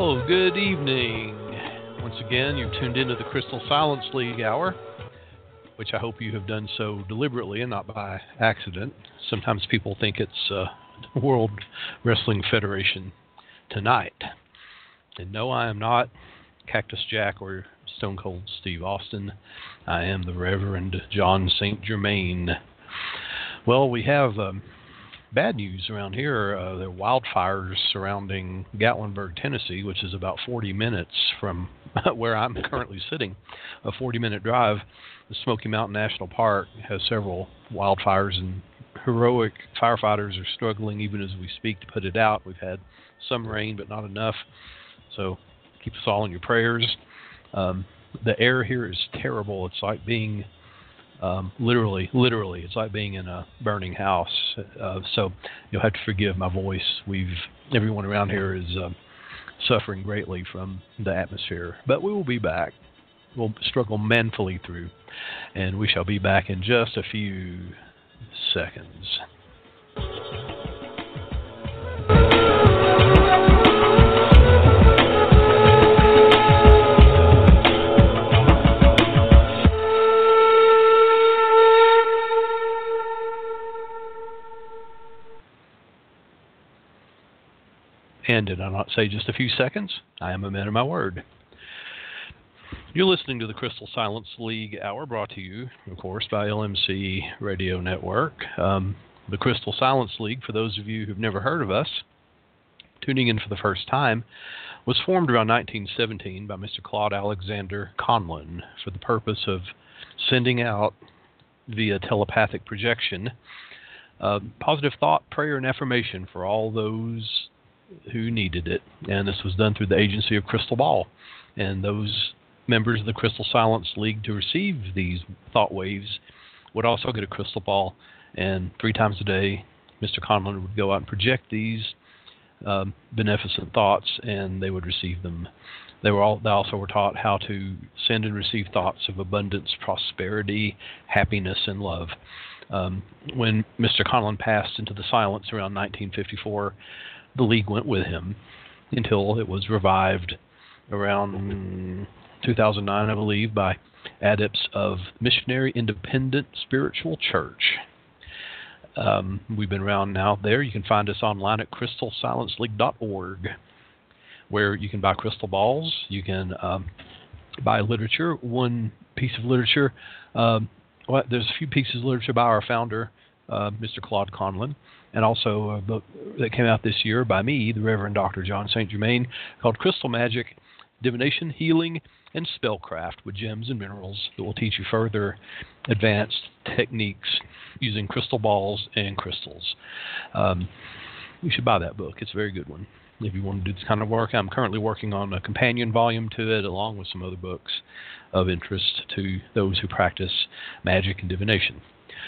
Well, good evening. Once again, you've tuned into the Crystal Silence League Hour, which I hope you have done so deliberately and not by accident. Sometimes people think it's World Wrestling Federation tonight. And no, I am not Cactus Jack or Stone Cold Steve Austin. I am the Reverend John St. Germain. Well, we have bad news around here. There are wildfires surrounding Gatlinburg, Tennessee, which is about 40 minutes from where I'm currently sitting. A 40-minute drive. The Smoky Mountain National Park has several wildfires, and heroic firefighters are struggling even as we speak to put it out. We've had some rain, but not enough. So keep us all in your prayers. The air here is terrible. It's like being literally, it's like being in a burning house. So you'll have to forgive my voice. Everyone around here is suffering greatly from the atmosphere. But we will be back. We'll struggle manfully through, and we shall be back in just a few seconds. And did I not say just a few seconds? I am a man of my word. You're listening to the Crystal Silence League Hour, brought to you, of course, by LMC Radio Network. The Crystal Silence League, for those of you who've never heard of us, tuning in for the first time, was formed around 1917 by Mr. Claude Alexander Conlon for the purpose of sending out, via telepathic projection, positive thought, prayer, and affirmation for all those who needed it. And this was done through the agency of Crystal Ball. And those members of the Crystal Silence League to receive these thought waves would also get a crystal ball, and 3 times a day Mr. Conlon would go out and project these beneficent thoughts, and they would receive them. They also were taught how to send and receive thoughts of abundance, prosperity, happiness, and love. When Mr. Conlon passed into the silence around 1954, the League went with him until it was revived around 2009, I believe, by adepts of Missionary Independent Spiritual Church. We've been around now there. You can find us online at crystalsilenceleague.org, where you can buy crystal balls. You can buy literature. One piece of literature, there's a few pieces of literature by our founder, Mr. Claude Conlon, and also a book that came out this year by me, the Reverend Dr. John St. Germain, called Crystal Magic, Divination, Healing, and Spellcraft with Gems and Minerals, that will teach you further advanced techniques using crystal balls and crystals. You should buy that book. It's a very good one if you want to do this kind of work. I'm currently working on a companion volume to it, along with some other books of interest to those who practice magic and divination.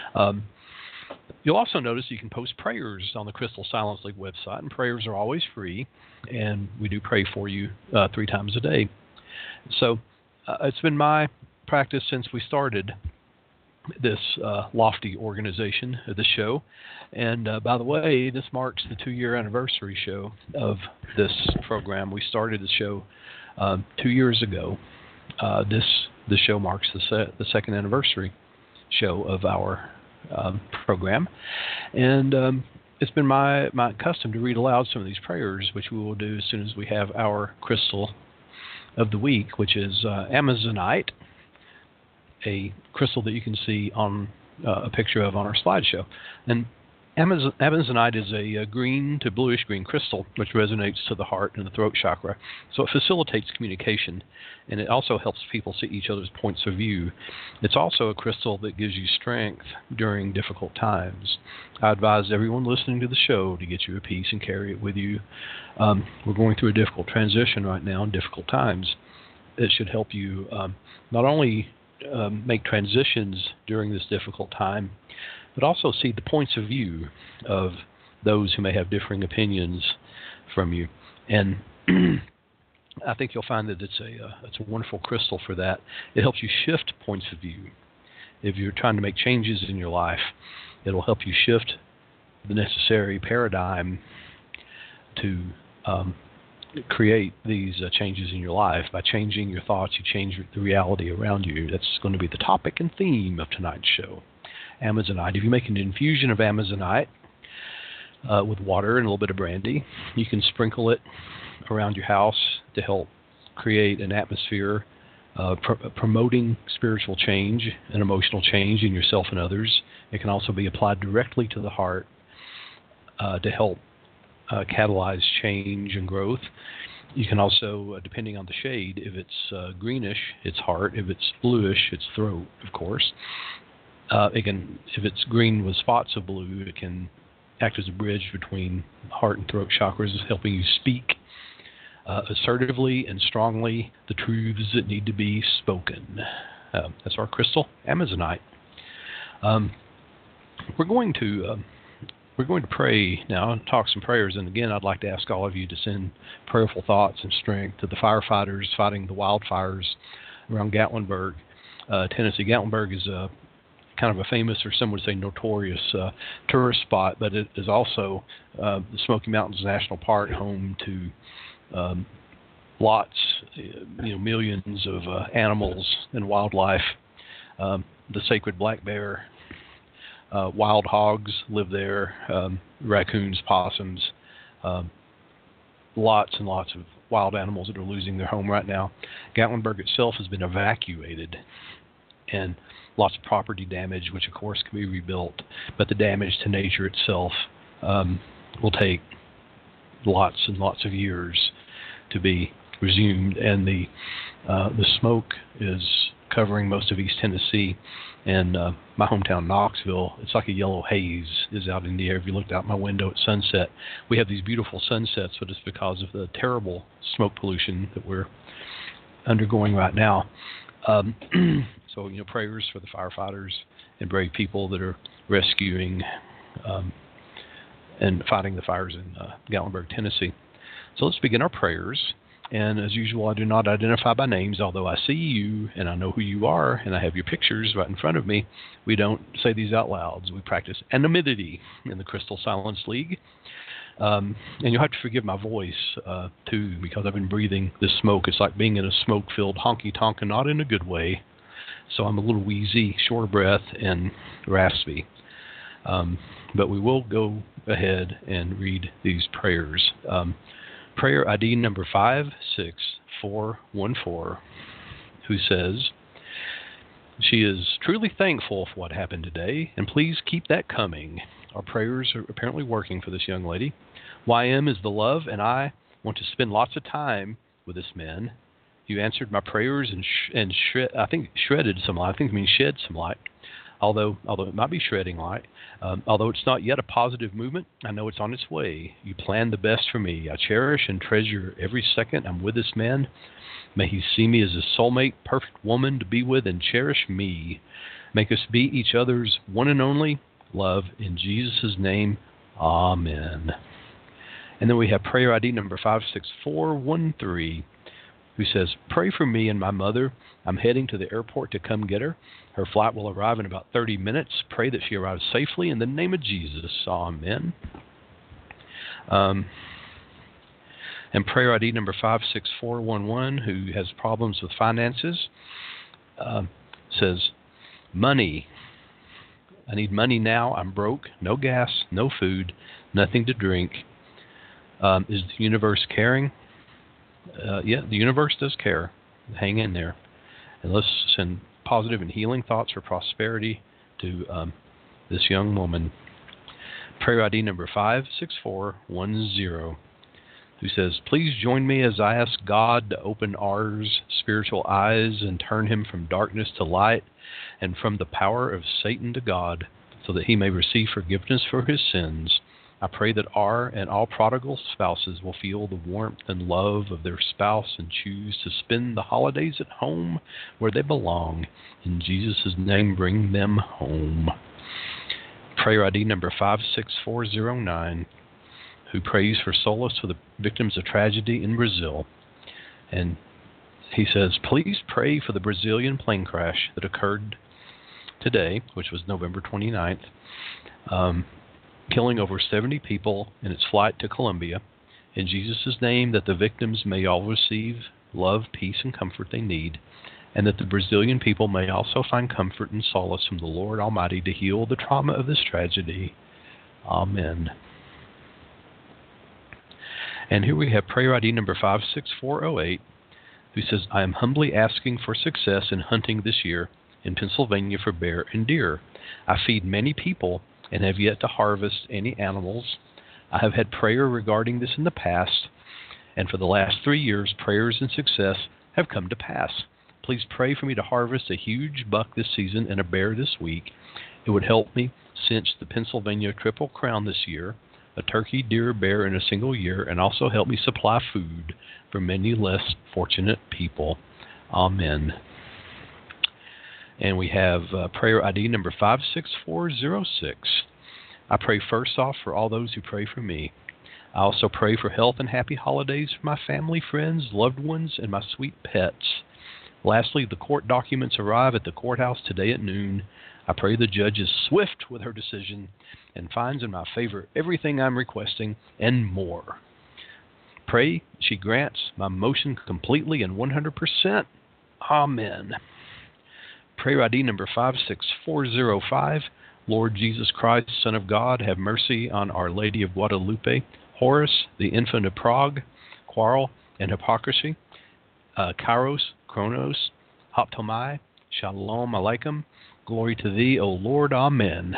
You'll also notice you can post prayers on the Crystal Silence League website, and prayers are always free, and we do pray for you 3 times a day. So it's been my practice since we started this lofty organization, the show. And by the way, this marks the 2-year anniversary show of this program. We started the show 2 years ago. This show marks the second anniversary show of our program, and it's been my custom to read aloud some of these prayers, which we will do as soon as we have our crystal of the week, which is Amazonite, a crystal that you can see on a picture of on our slideshow. And Amazonite is a green to bluish green crystal, which resonates to the heart and the throat chakra. So it facilitates communication, and it also helps people see each other's points of view. It's also a crystal that gives you strength during difficult times. I advise everyone listening to the show to get you a piece and carry it with you. We're going through a difficult transition right now in difficult times. It should help you not only make transitions during this difficult time, but also see the points of view of those who may have differing opinions from you. And I think you'll find that it's a wonderful crystal for that. It helps you shift points of view. If you're trying to make changes in your life, it'll help you shift the necessary paradigm to create these changes in your life. By changing your thoughts, you change the reality around you. That's going to be the topic and theme of tonight's show. Amazonite. If you make an infusion of Amazonite with water and a little bit of brandy, you can sprinkle it around your house to help create an atmosphere promoting spiritual change and emotional change in yourself and others. It can also be applied directly to the heart to help catalyze change and growth. You can also, depending on the shade, if it's greenish, it's heart. If it's bluish, it's throat, of course. If it's green with spots of blue, it can act as a bridge between heart and throat chakras, helping you speak assertively and strongly the truths that need to be spoken. That's our crystal, Amazonite. We're going to pray now and talk some prayers. And again, I'd like to ask all of you to send prayerful thoughts and strength to the firefighters fighting the wildfires around Gatlinburg, Tennessee. Gatlinburg is kind of a famous, or some would say notorious, tourist spot, but it is also the Smoky Mountains National Park, home to lots, millions of animals and wildlife. The sacred black bear, wild hogs live there, raccoons, possums, lots and lots of wild animals that are losing their home right now. Gatlinburg itself has been evacuated, and lots of property damage, which of course can be rebuilt, but the damage to nature itself will take lots and lots of years to be resumed. And the smoke is covering most of East Tennessee, and my hometown Knoxville. It's like a yellow haze is out in the air. If you looked out my window at sunset, we have these beautiful sunsets, but it's because of the terrible smoke pollution that we're undergoing right now. So, prayers for the firefighters and brave people that are rescuing and fighting the fires in Gatlinburg, Tennessee. So let's begin our prayers. And as usual, I do not identify by names, although I see you and I know who you are and I have your pictures right in front of me. We don't say these out loud. We practice anonymity in the Crystal Silence League. And you'll have to forgive my voice, too, because I've been breathing this smoke. It's like being in a smoke-filled honky-tonk, and not in a good way. So I'm a little wheezy, short of breath, and raspy. But we will go ahead and read these prayers. Prayer ID number 56414, who says, she is truly thankful for what happened today, and please keep that coming. Our prayers are apparently working for this young lady. YM is the love, and I want to spend lots of time with this man. You answered my prayers and shredded some light. I think it means shed some light, although it might be shredding light. Although it's not yet a positive movement, I know it's on its way. You planned the best for me. I cherish and treasure every second I'm with this man. May he see me as a soulmate, perfect woman to be with, and cherish me. Make us be each other's one and only love. In Jesus' name, amen. And then we have prayer ID number 56413, who says, pray for me and my mother. I'm heading to the airport to come get her. Her flight will arrive in about 30 minutes. Pray that she arrives safely in the name of Jesus. Amen. And prayer ID number 56411, who has problems with finances, says, money. I need money now. I'm broke. No gas, no food, nothing to drink. Is the universe caring? Yeah, the universe does care. Hang in there. And let's send positive and healing thoughts for prosperity to this young woman. Prayer ID number 56410, who says, please join me as I ask God to open R's spiritual eyes and turn him from darkness to light and from the power of Satan to God, so that he may receive forgiveness for his sins. I pray that R and all prodigal spouses will feel the warmth and love of their spouse and choose to spend the holidays at home where they belong. In Jesus' name, bring them home. Prayer ID number 56409, who prays for solace for the victims of tragedy in Brazil. And he says, please pray for the Brazilian plane crash that occurred today, which was November 29th. Killing over 70 people in its flight to Colombia. In Jesus' name, that the victims may all receive love, peace, and comfort they need, and that the Brazilian people may also find comfort and solace from the Lord Almighty to heal the trauma of this tragedy. Amen. And here we have prayer ID number 56408, who says, I am humbly asking for success in hunting this year in Pennsylvania for bear and deer. I feed many people and have yet to harvest any animals. I have had prayer regarding this in the past, and for the last 3 years, prayers and success have come to pass. Please pray for me to harvest a huge buck this season and a bear this week. It would help me cinch the Pennsylvania Triple Crown this year, a turkey, deer, bear in a single year, and also help me supply food for many less fortunate people. Amen. And we have prayer ID number 56406. I pray first off for all those who pray for me. I also pray for health and happy holidays for my family, friends, loved ones, and my sweet pets. Lastly, the court documents arrive at the courthouse today at noon. I pray the judge is swift with her decision and finds in my favor everything I'm requesting and more. Pray she grants my motion completely and 100%. Amen. Prayer ID number 56405. Lord Jesus Christ, Son of God, have mercy on Our Lady of Guadalupe, Horus, the Infant of Prague, Quarrel and Hypocrisy, Kairos, Kronos, Hoptomai, Shalom Aleichem, glory to Thee, O Lord, Amen.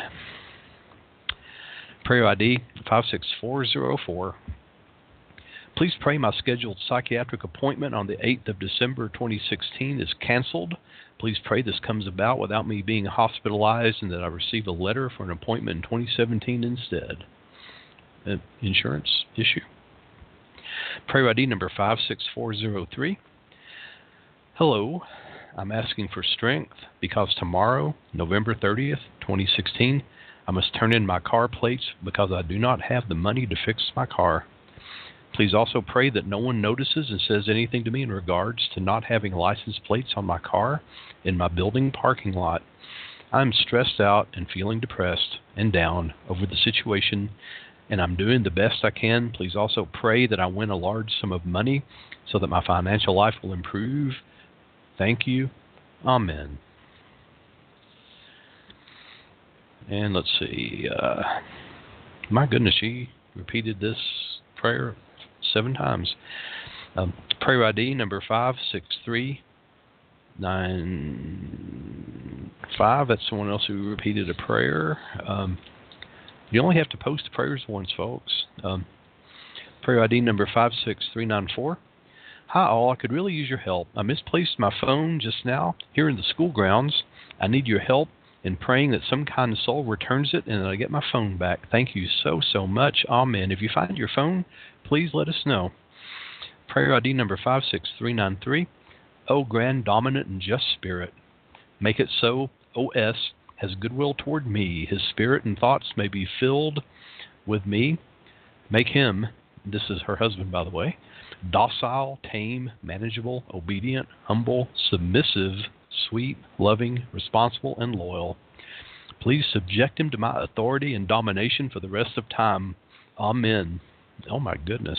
Prayer ID 56404. Please pray my scheduled psychiatric appointment on the 8th of December 2016 is canceled. Please pray this comes about without me being hospitalized and that I receive a letter for an appointment in 2017 instead. An insurance issue. Prayer ID number 56403. Hello, I'm asking for strength because tomorrow, November 30th, 2016, I must turn in my car plates because I do not have the money to fix my car. Please also pray that no one notices and says anything to me in regards to not having license plates on my car in my building parking lot. I'm stressed out and feeling depressed and down over the situation, and I'm doing the best I can. Please also pray that I win a large sum of money so that my financial life will improve. Thank you. Amen. And let's see. My goodness, she repeated this prayer 7 times. Prayer ID number 56395. That's someone else who repeated a prayer. You only have to post prayers once, folks. Prayer ID number 56394. Hi all, I could really use your help. I misplaced my phone just now here in the school grounds. I need your help in praying that some kind soul returns it and that I get my phone back. Thank you so much. Amen. If you find your phone, please let us know. Prayer ID number 56393. O grand, dominant, and just Spirit, make it so O.S. has goodwill toward me. His spirit and thoughts may be filled with me. Make him, this is her husband by the way, docile, tame, manageable, obedient, humble, submissive, sweet, loving, responsible, and loyal. Please subject him to my authority and domination for the rest of time. Amen. Oh my goodness.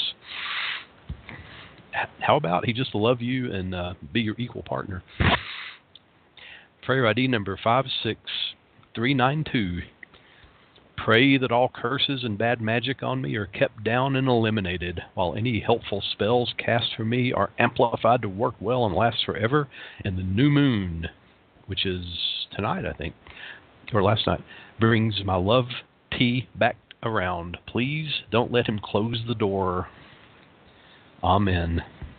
How about he just love you and be your equal partner? Prayer ID number 56392. Pray that all curses and bad magic on me are kept down and eliminated, while any helpful spells cast for me are amplified to work well and last forever. And the new moon, which is tonight, I think, or last night, brings my love tea back around. Please don't let him close the door. Amen.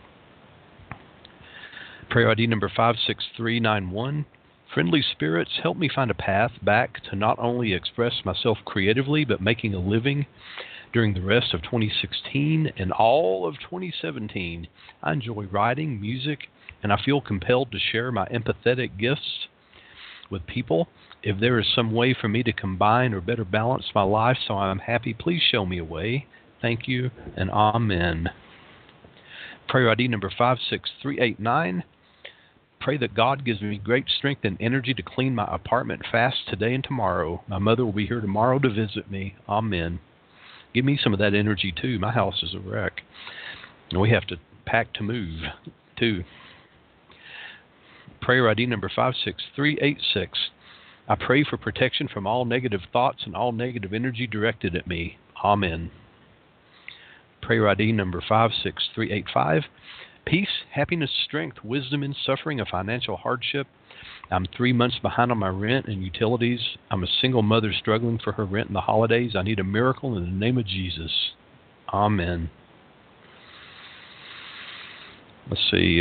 Prayer ID number 56391. Friendly spirits, help me find a path back to not only express myself creatively, but making a living during the rest of 2016 and all of 2017. I enjoy writing, music, and I feel compelled to share my empathetic gifts with people. If there is some way for me to combine or better balance my life so I'm happy, please show me a way. Thank you, and amen. Prayer ID number 56389. Pray that God gives me great strength and energy to clean my apartment fast today and tomorrow. My mother will be here tomorrow to visit me. Amen. Give me some of that energy too. My house is a wreck, and we have to pack to move too. Prayer ID number 56386. I pray for protection from all negative thoughts and all negative energy directed at me. Amen. Prayer ID number 56385. Peace, happiness, strength, wisdom in suffering, a financial hardship. I'm 3 months behind on my rent and utilities. I'm a single mother struggling for her rent in the holidays. I need a miracle in the name of Jesus. Amen. Let's see.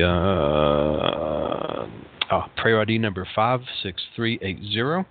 Prayer ID number 56380.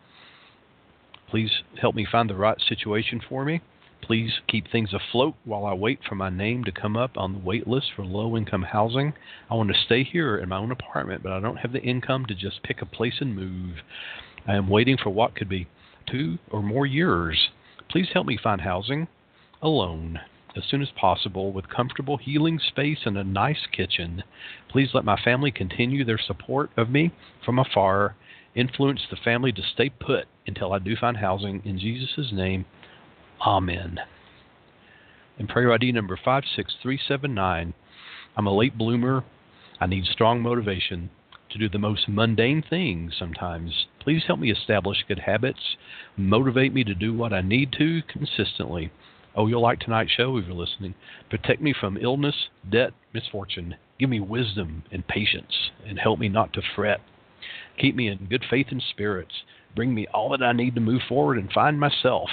Please help me find the right situation for me. Please keep things afloat while I wait for my name to come up on the wait list for low-income housing. I want to stay here in my own apartment, but I don't have the income to just pick a place and move. I am waiting for what could be 2 or more years. Please help me find housing alone as soon as possible with comfortable healing space and a nice kitchen. Please let my family continue their support of me from afar. Influence the family to stay put until I do find housing. In Jesus' name, Amen. And prayer ID number 56379. I'm a late bloomer. I need strong motivation to do the most mundane things sometimes. Please help me establish good habits. Motivate me to do what I need to consistently. Oh, you'll like tonight's show if you're listening. Protect me from illness, debt, misfortune. Give me wisdom and patience, and help me not to fret. Keep me in good faith and spirits. Bring me all that I need to move forward and find myself.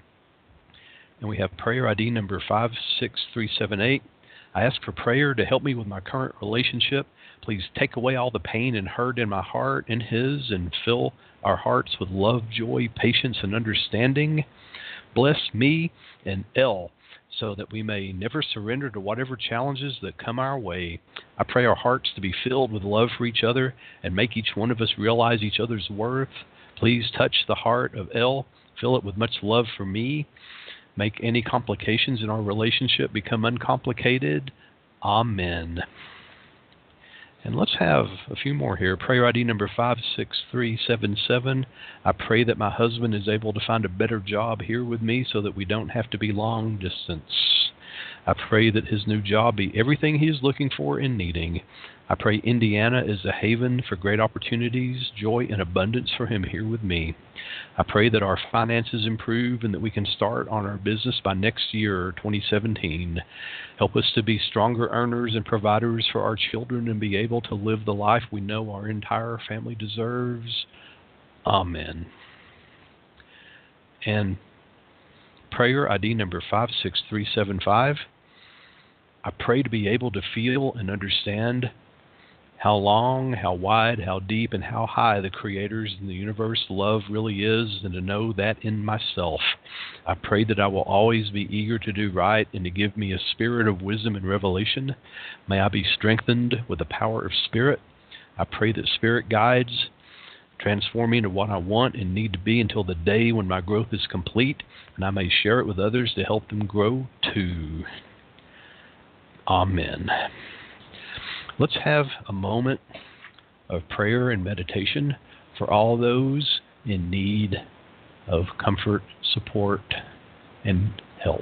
And we have prayer ID number 56378. I ask for prayer to help me with my current relationship. Please take away all the pain and hurt in my heart and his, and fill our hearts with love, joy, patience, and understanding. Bless me and Elle so that we may never surrender to whatever challenges that come our way. I pray our hearts to be filled with love for each other and make each one of us realize each other's worth. Please touch the heart of Elle. Fill it with much love for me. Make any complications in our relationship become uncomplicated. Amen. And let's have a few more here. Prayer ID number 56377. I pray that my husband is able to find a better job here with me so that we don't have to be long distance. I pray that his new job be everything he is looking for and needing. I pray Indiana is a haven for great opportunities, joy, and abundance for him here with me. I pray that our finances improve and that we can start on our business by next year, 2017. Help us to be stronger earners and providers for our children and be able to live the life we know our entire family deserves. Amen. And prayer ID number 56375. I pray to be able to feel and understand how long, how wide, how deep, and how high the Creator's in the universe love really is, and to know that in myself. I pray that I will always be eager to do right and to give me a spirit of wisdom and revelation. May I be strengthened with the power of Spirit. I pray that Spirit guides, transform me into what I want and need to be until the day when my growth is complete, and I may share it with others to help them grow too. Amen. Let's have a moment of prayer and meditation for all those in need of comfort, support, and help.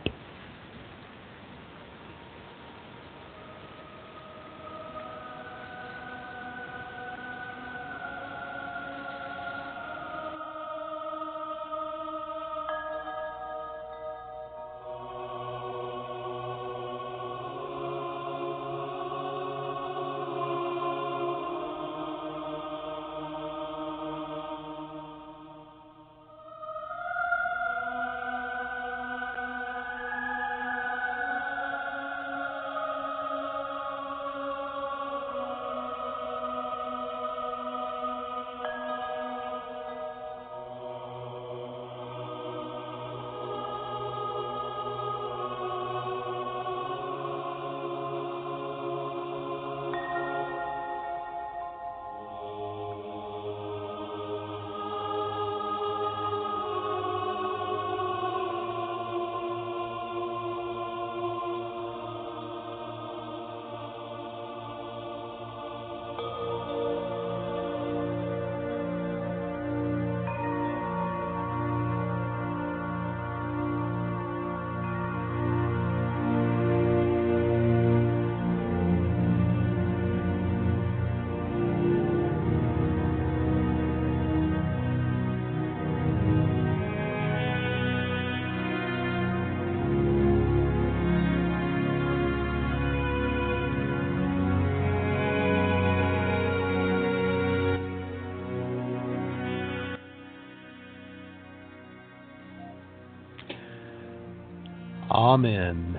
Amen.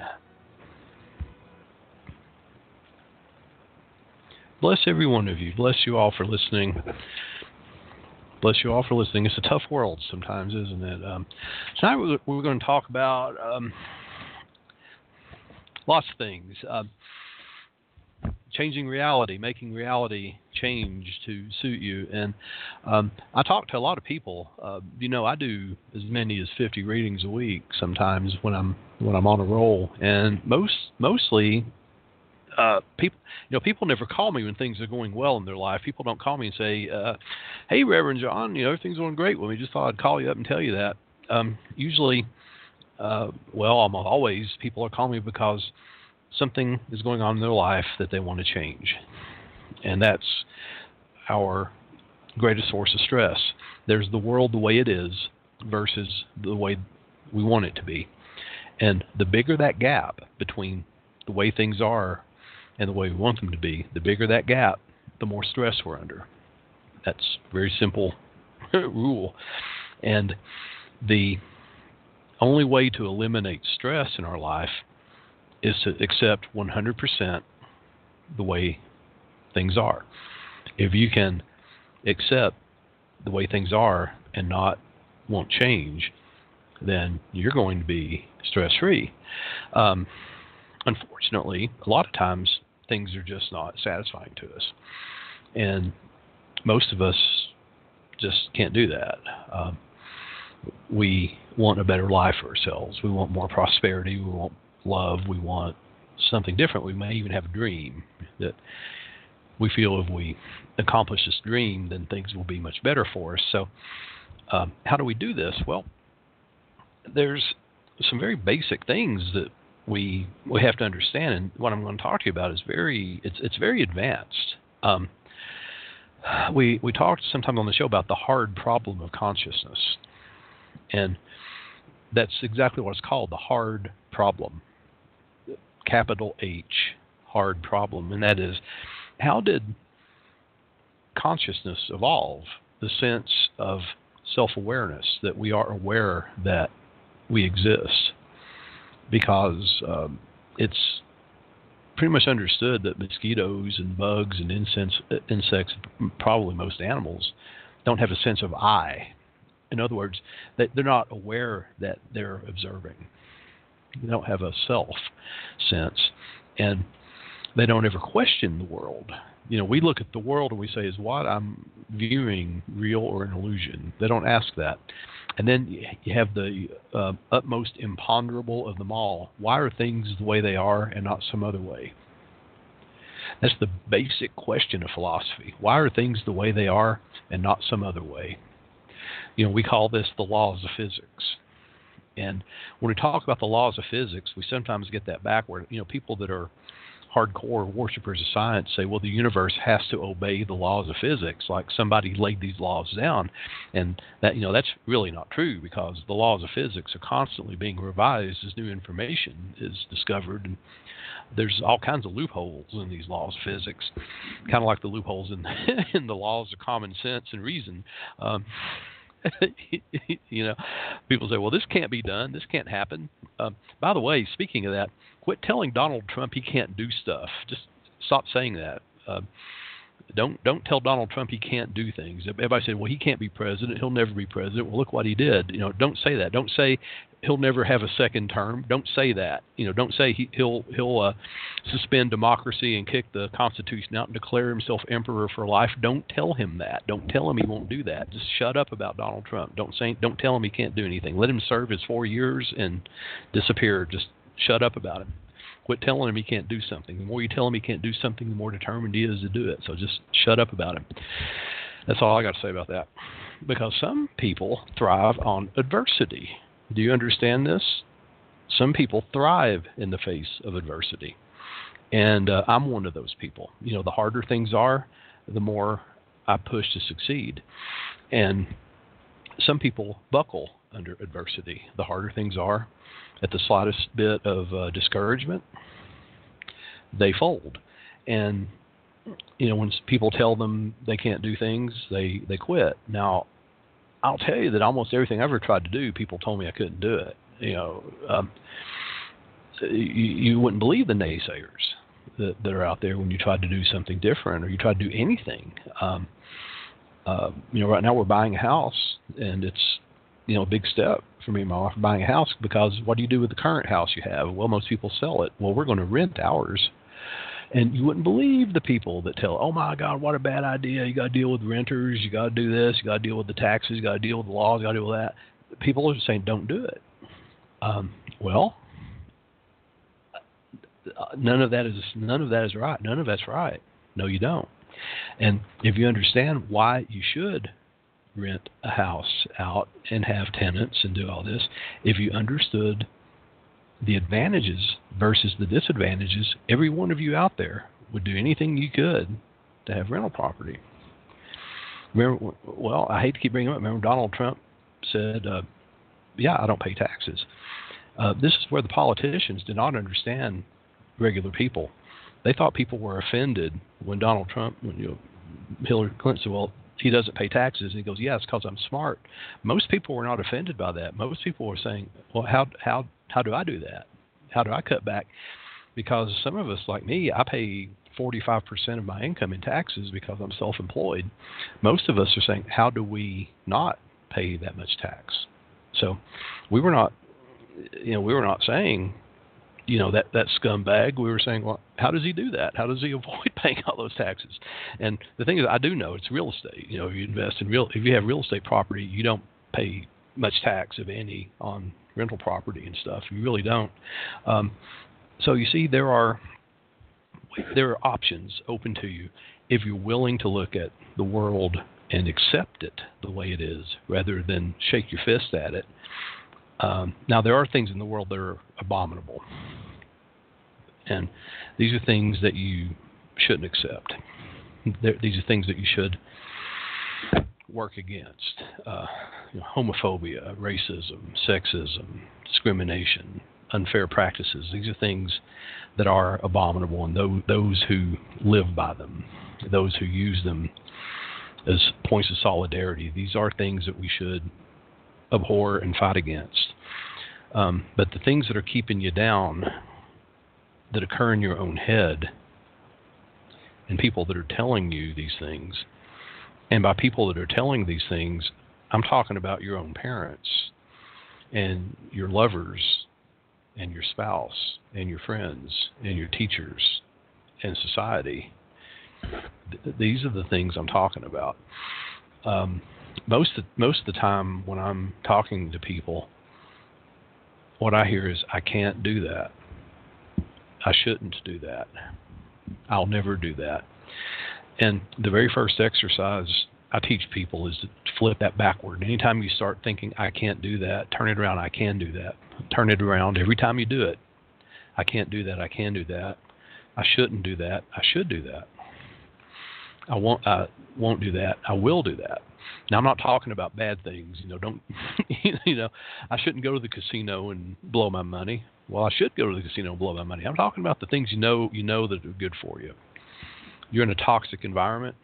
Bless every one of you. Bless you all for listening. Bless you all for listening. It's a tough world sometimes, isn't it? Tonight we're going to talk about lots of things. Changing reality, making reality change to suit you. And I talk to a lot of people. I do as many as 50 readings a week sometimes when I'm on a roll. And mostly people never call me when things are going well in their life. People don't call me and say, "Hey, Reverend John, everything's going great." Well, we just thought I'd call you up and tell you that. Usually, almost always, people are calling me because something is going on in their life that they want to change. And that's our greatest source of stress. There's the world the way it is versus the way we want it to be. And the bigger that gap between the way things are and the way we want them to be, the bigger that gap, the more stress we're under. That's a very simple rule. And the only way to eliminate stress in our life is to accept 100% the way things are. If you can accept the way things are and not want change, then you're going to be stress-free. Unfortunately, a lot of times things are just not satisfying to us. And most of us just can't do that. We want a better life for ourselves. We want more prosperity. We want love. We want something different. We may even have a dream that we feel if we accomplish this dream, then things will be much better for us. So how do we do this? Well, there's some very basic things that we have to understand, and what I'm going to talk to you about is very advanced. We talked sometime on the show about the hard problem of consciousness, and that's exactly what it's called, the hard problem, capital H, hard problem, and that is, how did consciousness evolve? The sense of self-awareness, that we are aware that we exist, because it's pretty much understood that mosquitoes and bugs and insects, probably most animals, don't have a sense of I. In other words, that they're not aware that they're observing. They don't have a self sense, and they don't ever question the world. We look at the world and we say, is what I'm viewing real or an illusion? They don't ask that. And then you have the utmost imponderable of them all. Why are things the way they are and not some other way? That's the basic question of philosophy. Why are things the way they are and not some other way? We call this the laws of physics. And when we talk about the laws of physics, we sometimes get that backward. People that are hardcore worshipers of science say, well, the universe has to obey the laws of physics, like somebody laid these laws down. And that, that's really not true, because the laws of physics are constantly being revised as new information is discovered. And there's all kinds of loopholes in these laws of physics, kind of like the loopholes in the laws of common sense and reason. People say, well, this can't be done. This can't happen. By the way, speaking of that, quit telling Donald Trump he can't do stuff. Just stop saying that. Don't tell Donald Trump he can't do things. Everybody said, well, he can't be president. He'll never be president. Well, look what he did. Don't say that. Don't say he'll never have a second term. Don't say that. Don't say he'll suspend democracy and kick the Constitution out and declare himself emperor for life. Don't tell him that. Don't tell him he won't do that. Just shut up about Donald Trump. Don't tell him he can't do anything. Let him serve his 4 years and disappear. Just shut up about him. Quit telling him he can't do something. The more you tell him he can't do something, the more determined he is to do it. So just shut up about him. That's all I got to say about that. Because some people thrive on adversity. Do you understand this? Some people thrive in the face of adversity. And I'm one of those people. The harder things are, the more I push to succeed. And some people buckle under adversity. The harder things are, at the slightest bit of discouragement, they fold. And, when people tell them they can't do things, they quit. Now, I'll tell you that almost everything I ever tried to do, people told me I couldn't do it. you wouldn't believe the naysayers that are out there when you try to do something different or you try to do anything. Right now we're buying a house, and it's a big step for me and my wife buying a house, because what do you do with the current house you have? Well, most people sell it. Well, we're going to rent ours. And you wouldn't believe the people that tell, oh, my God, what a bad idea. You got to deal with renters. You got to do this. You got to deal with the taxes. You got to deal with the laws. You got to deal with that. People are saying, don't do it. None of that is right. None of that's right. No, you don't. And if you understand why you should rent a house out and have tenants and do all this, if you understood the advantages versus the disadvantages, every one of you out there would do anything you could to have rental property. Remember, well, I hate to keep bringing it up. Remember, Donald Trump said, I don't pay taxes. This is where the politicians did not understand regular people. They thought people were offended when Donald Trump, Hillary Clinton said, well, he doesn't pay taxes. And he goes, yeah, it's because I'm smart. Most people were not offended by that. Most people were saying, well, how do I do that? How do I cut back? Because some of us, like me, I pay 45% of my income in taxes because I'm self-employed. Most of us are saying, how do we not pay that much tax? So we were not saying, that scumbag. We were saying, well, how does he do that? How does he avoid paying all those taxes? And the thing is, I do know it's real estate. If you invest in if you have real estate property, you don't pay much tax, if any, on rental property and stuff. You really don't. So you see, there are options open to you if you're willing to look at the world and accept it the way it is, rather than shake your fist at it. Now, there are things in the world that are abominable, and these are things that you shouldn't accept. These are things that you should work against. Homophobia, racism, sexism, discrimination, unfair practices. These are things that are abominable, and those who live by them, those who use them as points of solidarity, these are things that we should abhor and fight against. But the things that are keeping you down, that occur in your own head, and people that are telling you these things, and by people that are telling these things, I'm talking about your own parents and your lovers and your spouse and your friends and your teachers and society. These are the things I'm talking about. Most of the time when I'm talking to people, what I hear is, I can't do that. I shouldn't do that. I'll never do that. And the very first exercise I teach people is to flip that backward. Anytime you start thinking, I can't do that, turn it around, I can do that. Turn it around every time you do it. I can't do that, I can do that. I shouldn't do that, I should do that. I won't do that, I will do that. Now, I'm not talking about bad things. Don't, I shouldn't go to the casino and blow my money. Well, I should go to the casino and blow my money. I'm talking about the things you know that are good for you. You're in a toxic environment.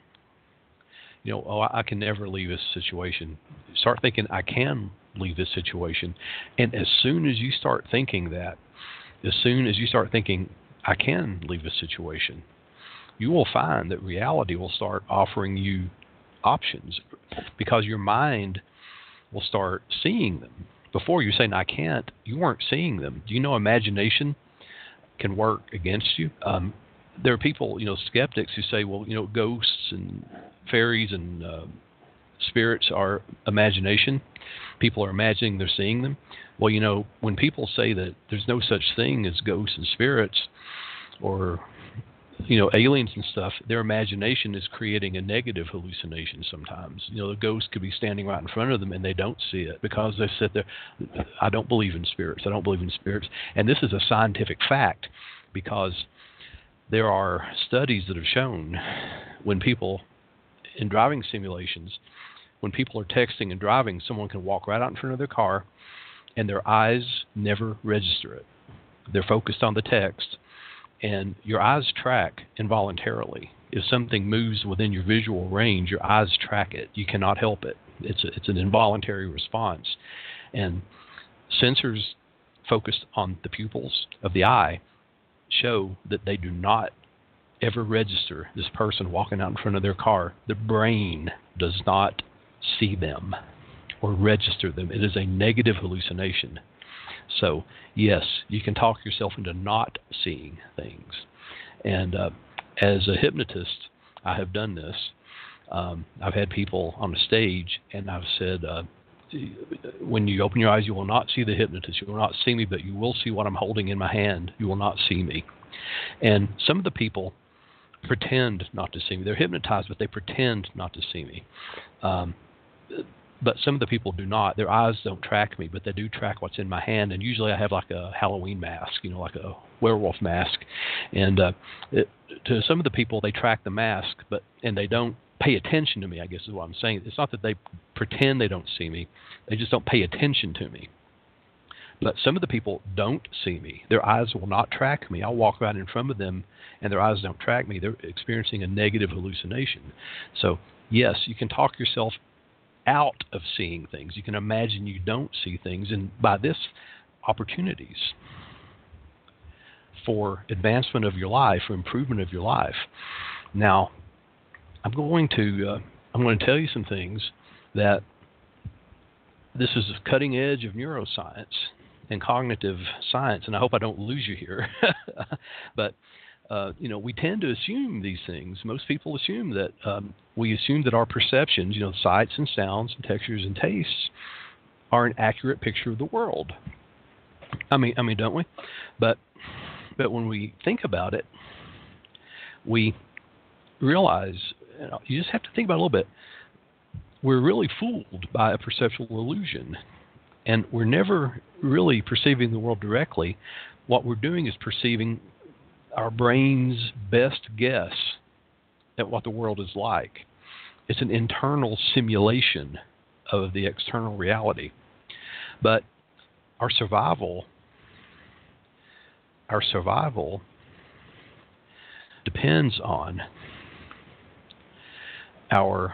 I can never leave this situation. Start thinking, I can leave this situation. And as soon as you start thinking that, as soon as you start thinking, I can leave this situation, you will find that reality will start offering you options, because your mind will start seeing them. Before you're saying, I can't, you weren't seeing them. Do you know imagination can work against you? There are people, skeptics who say, well, ghosts and fairies and spirits are imagination. People are imagining they're seeing them. Well, when people say that there's no such thing as ghosts and spirits or aliens and stuff, their imagination is creating a negative hallucination sometimes. The ghost could be standing right in front of them and they don't see it because they sit there, I don't believe in spirits. I don't believe in spirits. And this is a scientific fact, because there are studies that have shown when people, in driving simulations, when people are texting and driving, someone can walk right out in front of their car and their eyes never register it. They're focused on the text. And your eyes track involuntarily. If something moves within your visual range, your eyes track it. You cannot help it. It's an involuntary response. And sensors focused on the pupils of the eye show that they do not ever register this person walking out in front of their car. The brain does not see them or register them. It is a negative hallucination. So, yes, you can talk yourself into not seeing things. And as a hypnotist, I have done this. I've had people on the stage, and I've said, when you open your eyes, you will not see the hypnotist. You will not see me, but you will see what I'm holding in my hand. You will not see me. And some of the people pretend not to see me. They're hypnotized, but they pretend not to see me. But some of the people do not. Their eyes don't track me, but they do track what's in my hand. And usually I have like a Halloween mask, like a werewolf mask. And to some of the people, they track the mask, and they don't pay attention to me, I guess is what I'm saying. It's not that they pretend they don't see me. They just don't pay attention to me. But some of the people don't see me. Their eyes will not track me. I'll walk right in front of them, and their eyes don't track me. They're experiencing a negative hallucination. So, yes, you can talk yourself out of seeing things. You can imagine you don't see things, and by this, opportunities for advancement of your life, for improvement of your life. Now, I'm going to tell you some things that this is the cutting edge of neuroscience and cognitive science, and I hope I don't lose you here. But we tend to assume these things. Most people assume that we assume that our perceptions, sights and sounds and textures and tastes, are an accurate picture of the world. I mean, don't we? But when we think about it, we realize, you just have to think about it a little bit. We're really fooled by a perceptual illusion, and we're never really perceiving the world directly. What we're doing is perceiving our brain's best guess at what the world is like. It's an internal simulation of the external reality. But our survival depends on our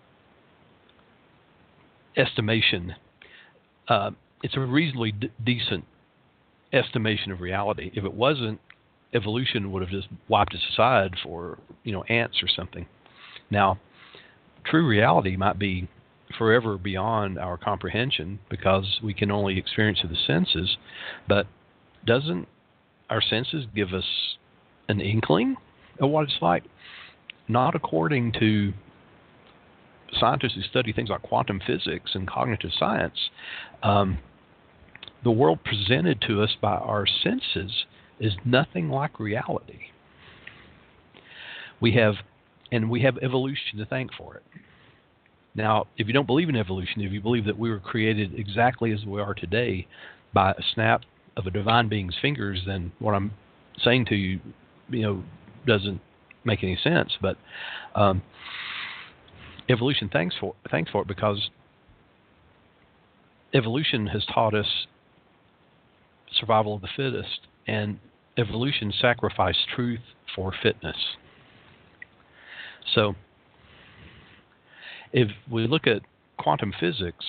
estimation. It's a reasonably decent estimation of reality. If it wasn't, evolution would have just wiped us aside for, ants or something. Now, true reality might be forever beyond our comprehension because we can only experience through the senses, but doesn't our senses give us an inkling of what it's like? Not according to scientists who study things like quantum physics and cognitive science. The world presented to us by our senses is nothing like reality. We have evolution to thank for it. Now, if you don't believe in evolution, if you believe that we were created exactly as we are today by a snap of a divine being's fingers, then what I'm saying to you, doesn't make any sense. But evolution thanks for it because evolution has taught us survival of the fittest, and evolution sacrificed truth for fitness. So if we look at quantum physics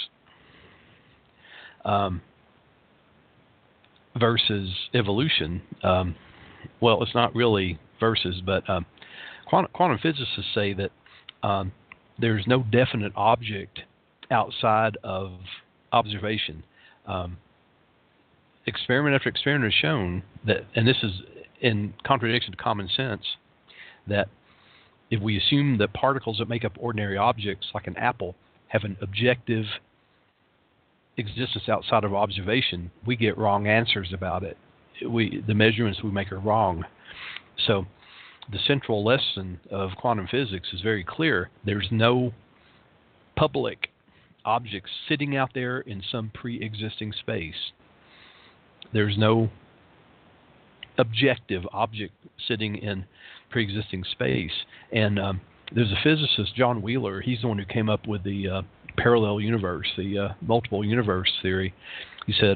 versus evolution, well, it's not really versus, but quantum physicists say that there's no definite object outside of observation. Experiment after experiment has shown that, and this is in contradiction to common sense, that if we assume that particles that make up ordinary objects, like an apple, have an objective existence outside of observation, we get wrong answers about it. The measurements we make are wrong. So the central lesson of quantum physics is very clear. There's no public object sitting out there in some pre-existing space. There's no objective object sitting in pre-existing space. And there's a physicist, John Wheeler. He's the one who came up with the parallel universe, the multiple universe theory. He said,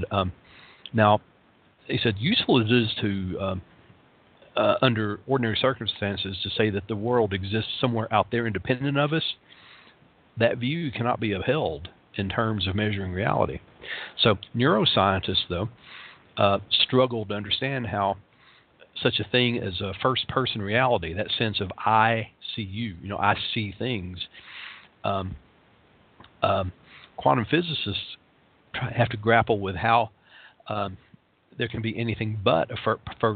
useful it is to, under ordinary circumstances, to say that the world exists somewhere out there independent of us. That view cannot be upheld in terms of measuring reality. So neuroscientists, though, struggle to understand how such a thing as a first-person reality, that sense of I see you, I see things. Quantum physicists have to grapple with how there can be anything but a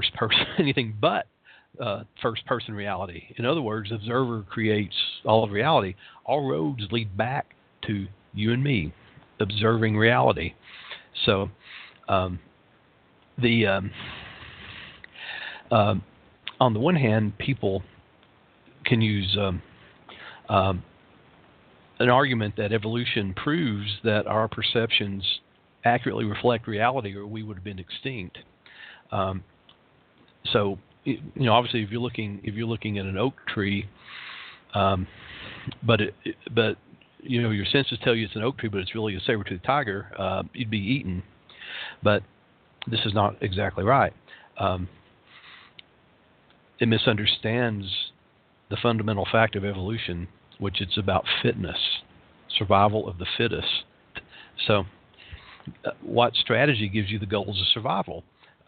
first-person reality. In other words, the observer creates all of reality. All roads lead back to you and me, observing reality. So, on the one hand, people can use an argument that evolution proves that our perceptions accurately reflect reality, or we would have been extinct. So, obviously, if you're looking at an oak tree, but your senses tell you it's an oak tree, but it's really a saber-toothed tiger, you'd be eaten. But this is not exactly right. It misunderstands the fundamental fact of evolution, which it's about fitness, survival of the fittest. So, what strategy gives you the goals of survival?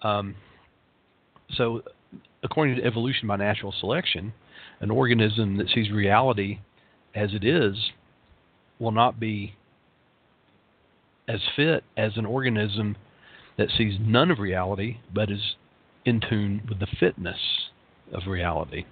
So, according to evolution by natural selection, an organism that sees reality as it is will not be as fit as an organism that sees none of reality but is in tune with the fitness of reality.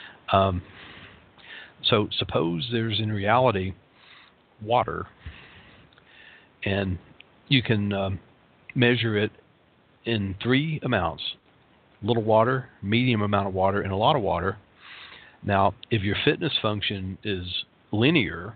So suppose there's in reality water, and you can measure it in three amounts: little water, medium amount of water, and a lot of water. Now, if your fitness function is linear,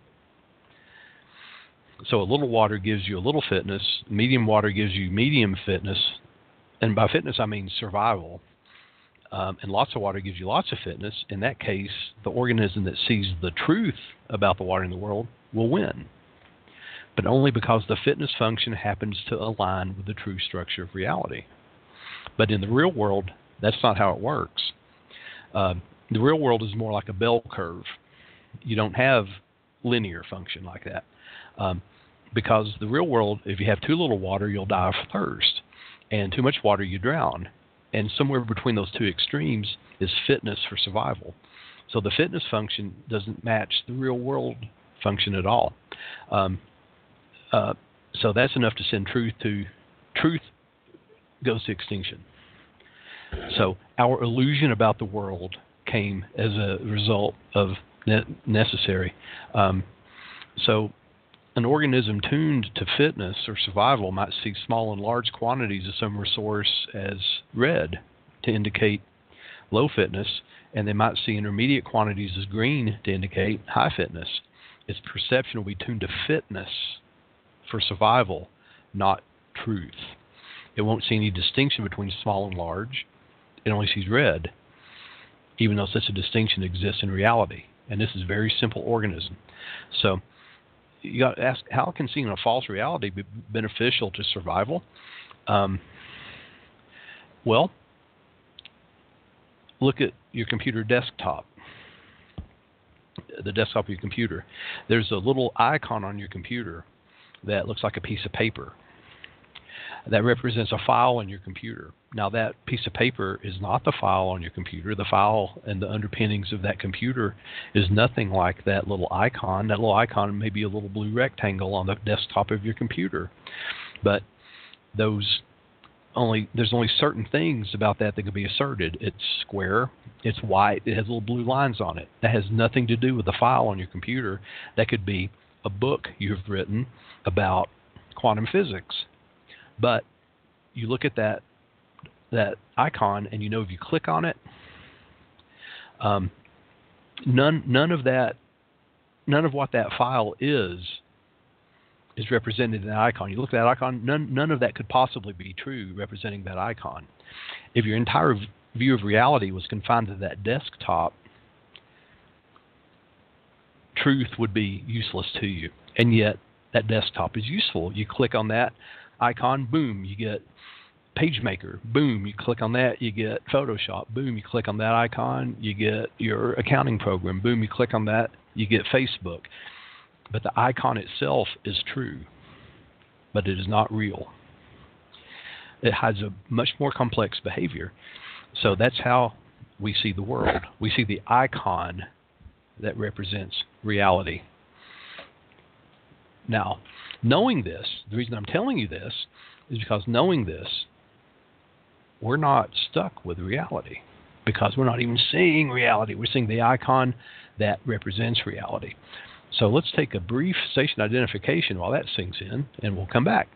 so a little water gives you a little fitness, medium water gives you medium fitness, and by fitness I mean survival, and lots of water gives you lots of fitness. In that case, the organism that sees the truth about the water in the world will win, but only because the fitness function happens to align with the true structure of reality. But in the real world, that's not how it works. The real world is more like a bell curve. You don't have linear function like that. Because the real world, if you have too little water, you'll die of thirst. And too much water, you drown. And somewhere between those two extremes is fitness for survival. So the fitness function doesn't match the real world function at all. So that's enough to send truth goes to extinction. So our illusion about the world came as a result of necessary. So an organism tuned to fitness or survival might see small and large quantities of some resource as red to indicate low fitness, and they might see intermediate quantities as green to indicate high fitness. Its perception will be tuned to fitness for survival, not truth. It won't see any distinction between small and large. It only sees red, even though such a distinction exists in reality. And this is a very simple organism. So you got to ask, how can seeing a false reality be beneficial to survival? Well, look at your computer desktop, the desktop of your computer. There's a little icon on your computer that looks like a piece of paper. That represents a file on your computer. Now, that piece of paper is not the file on your computer. The file and the underpinnings of that computer is nothing like that little icon. That little icon may be a little blue rectangle on the desktop of your computer. But there's only certain things about that can be asserted. It's square, it's white, it has little blue lines on it. That has nothing to do with the file on your computer. That could be a book you've written about quantum physics. But you look at that icon, and if you click on it, none of what that file is represented in that icon. You look at that icon, none of that could possibly be true representing that icon. If your entire view of reality was confined to that desktop, truth would be useless to you. And yet, that desktop is useful. You click on that icon, boom, you get PageMaker. Boom, you click on that, you get Photoshop. Boom, you click on that icon, you get your accounting program. Boom, you click on that, you get Facebook. But the icon itself is true, but it is not real. It hides a much more complex behavior. So that's how we see the world. We see the icon that represents reality. Now, knowing this, the reason I'm telling you this is because knowing this, we're not stuck with reality because we're not even seeing reality. We're seeing the icon that represents reality. So let's take a brief station identification while that sinks in, and we'll come back.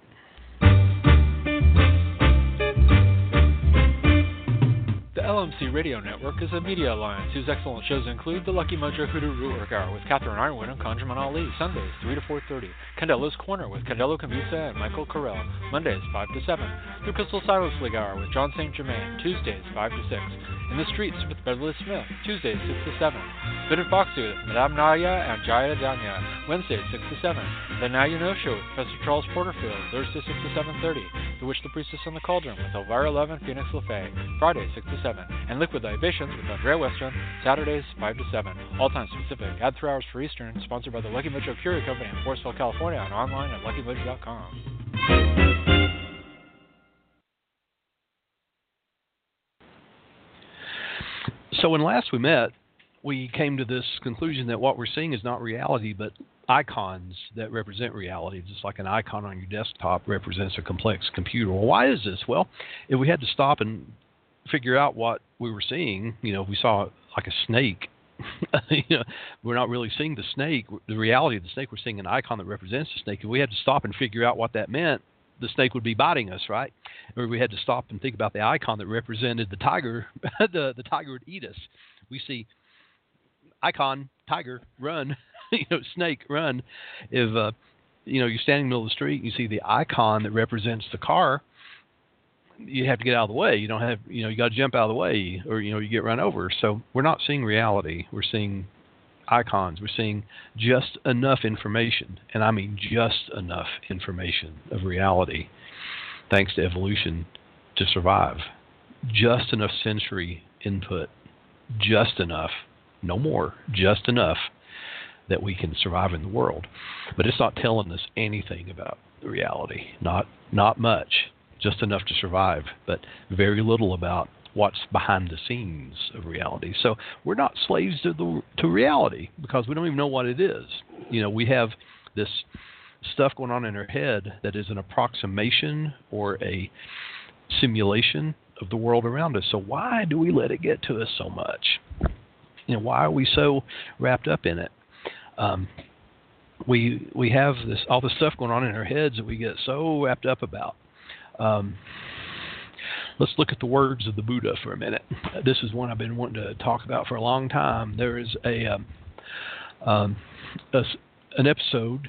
The LMC Radio Network is a media alliance whose excellent shows include The Lucky Mojo Hoodoo Rootwork Hour with Catherine Ironwood and Conjurman Ali, Sundays 3 to 4:30. Candelo's Corner with Candelo Camisa and Michael Carell, Mondays 5 to 7. The Crystal Silence League Hour with John St. Germain, Tuesdays 5 to 6. In the Streets with Beverly Smith, Tuesdays 6 to 7. Fitted Boxer with Madame Naya and Jaya Danya, Wednesdays 6 to 7. The Now You Know Show with Professor Charles Porterfield, Thursday 6 to 7:30. The Witch, the Priestess, and the Cauldron with Elvira Love and Phoenix LaFay, Fridays 6 to 7. And Liquid Libations with Andrea Western, Saturdays 5 to 7. All time specific. Add 3 hours for Eastern. Sponsored by the Lucky Mojo Curio Company in Forestville, California, and online at luckymojo.com. So when last we met, we came to this conclusion that what we're seeing is not reality, but icons that represent reality. Just like an icon on your desktop represents a complex computer. Well, why is this? Well, if we had to stop and figure out what we were seeing, if we saw like a snake, we're not really seeing the snake, the reality of the snake. We're seeing an icon that represents the snake. If we had to stop and figure out what that meant, the snake would be biting us, right? Or we had to stop and think about the icon that represented the tiger, the tiger would eat us. We see icon, tiger, run, snake, run. If, you're standing in the middle of the street and you see the icon that represents the car, you have to get out of the way. You don't have, you got to jump out of the way or, you get run over. So we're not seeing reality. We're seeing icons. We're seeing just enough information, and I mean just enough information of reality, thanks to evolution, to survive. Just enough sensory input, just enough, no more, just enough that we can survive in the world. But it's not telling us anything about reality, not much, just enough to survive, but very little about what's behind the scenes of reality. So we're not slaves to reality because we don't even know what it is. We have this stuff going on in our head that is an approximation or a simulation of the world around us. So why do we let it get to us so much? Why are we so wrapped up in it? We have all this stuff going on in our heads that we get so wrapped up about. Let's look at the words of the Buddha for a minute. This is one I've been wanting to talk about for a long time. There is an episode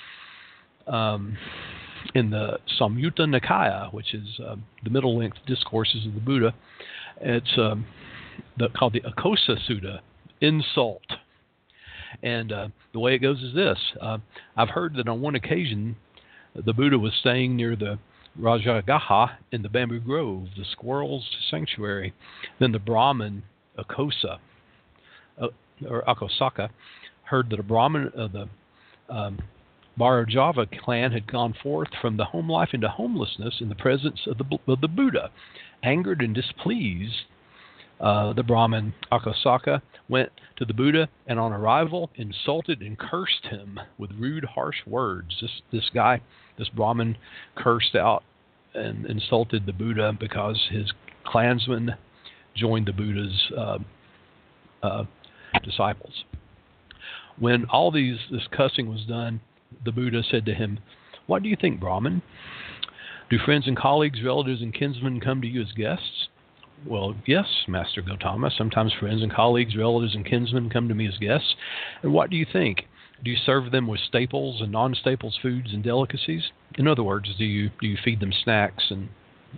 in the Samyutta Nikaya, which is the middle-length discourses of the Buddha. It's called the Akosa Sutta, insult. And the way it goes is this. I've heard that on one occasion the Buddha was staying near the Rajagaha in the bamboo grove, the squirrel's sanctuary. Then the Brahmin Akosa, or Akosaka, heard that a Brahmin of the Bharajava clan had gone forth from the home life into homelessness in the presence of the Buddha. Angered and displeased, the Brahmin Akosaka went to the Buddha and on arrival insulted and cursed him with rude, harsh words. This Brahmin cursed out and insulted the Buddha because his clansmen joined the Buddha's disciples. When all this cussing was done, the Buddha said to him, "What do you think, Brahmin? Do friends and colleagues, relatives and kinsmen come to you as guests?" "Well, yes, Master Gautama. Sometimes friends and colleagues, relatives and kinsmen come to me as guests. And what do you think? Do you serve them with staples and non-staples foods and delicacies? In other words, do you feed them snacks and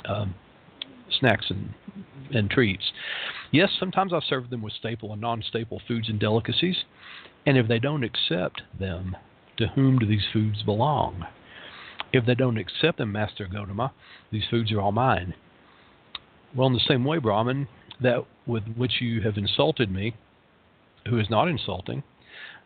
treats?" "Yes, sometimes I serve them with staple and non-staple foods and delicacies. And if they don't accept them, to whom do these foods belong?" "If they don't accept them, Master Gautama, these foods are all mine." "Well, in the same way, Brahmin, that with which you have insulted me, who is not insulting,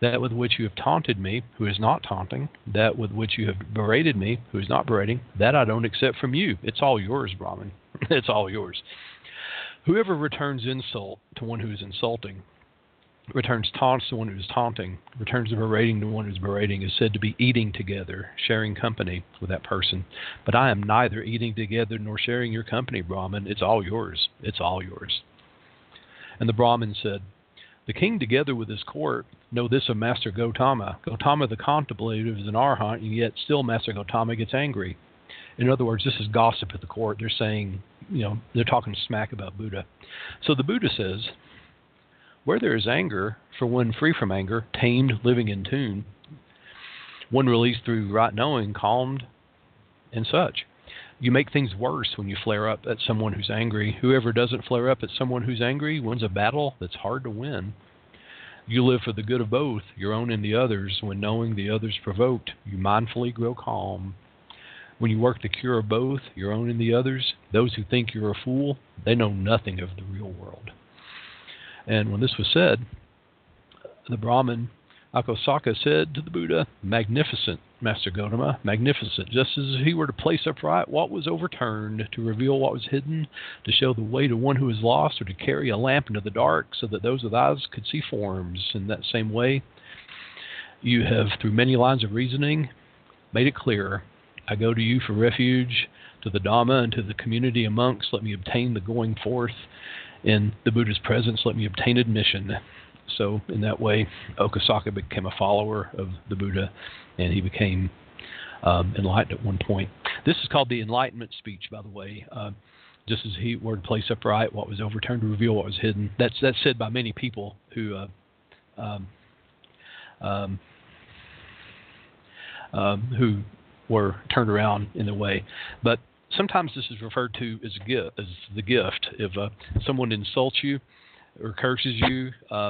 That with which you have taunted me, who is not taunting, that with which you have berated me, who is not berating, that I don't accept from you. It's all yours, Brahman. It's all yours. Whoever returns insult to one who is insulting, returns taunts to one who is taunting, returns berating to one who is berating, is said to be eating together, sharing company with that person. But I am neither eating together nor sharing your company, Brahman. It's all yours. It's all yours. And the Brahmin said, the king, together with his court, know this of Master Gautama. Gautama the contemplative is an arhat, and yet still Master Gautama gets angry. In other words, this is gossip at the court. They're saying, they're talking smack about Buddha. So the Buddha says, where there is anger, for one free from anger, tamed, living in tune, one released through right knowing, calmed, and such. You make things worse when you flare up at someone who's angry. Whoever doesn't flare up at someone who's angry wins a battle that's hard to win. You live for the good of both, your own and the others. When knowing the others provoked, you mindfully grow calm. When you work the cure of both, your own and the others, those who think you're a fool, they know nothing of the real world. And when this was said, the Brahmin Akosaka said to the Buddha, magnificent, Master Gautama, magnificent, just as if he were to place upright what was overturned, to reveal what was hidden, to show the way to one who is lost, or to carry a lamp into the dark so that those with eyes could see forms. In that same way, you have, through many lines of reasoning, made it clear. I go to you for refuge, to the Dhamma and to the community of monks. Let me obtain the going forth. In the Buddha's presence, let me obtain admission. So in that way, Akosaka became a follower of the Buddha, and he became enlightened at one point. This is called the Enlightenment speech, by the way. Just as he were to place upright what was overturned, to reveal what was hidden. That's said by many people who were turned around in the way. But sometimes this is referred to as a gift, as the gift. If someone insults you or curses you,